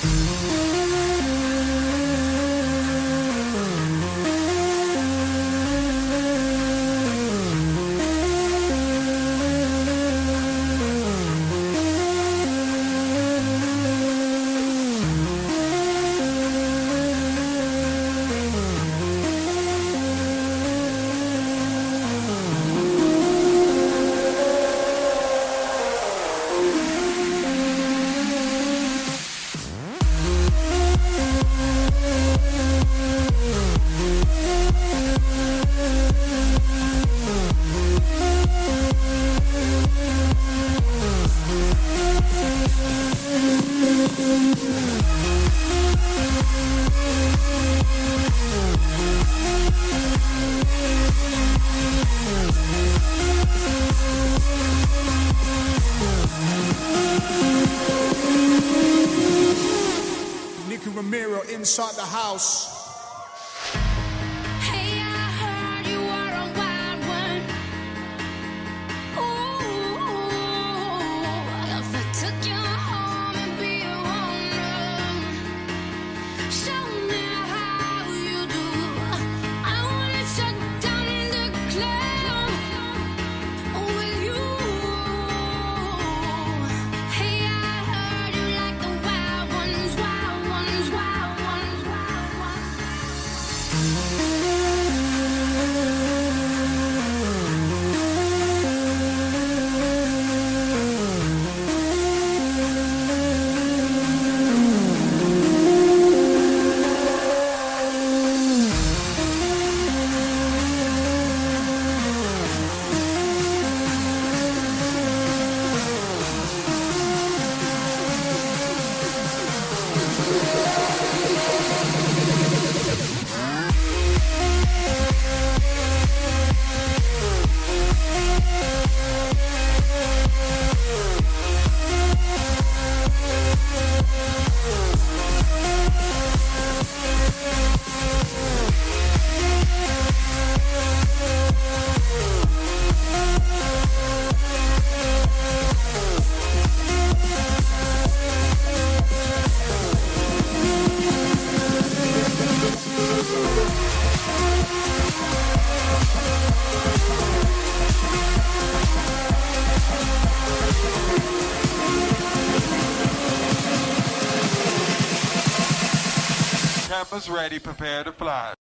Inside the house. Hey, I heard you are a wild one. Ooh, if I took you home and be a woman, show me how you do. I wanna shut down the club with you. Hey, I heard you like the wild ones, wild ones, wild ones, wild ones. Cameras ready, prepare to fly.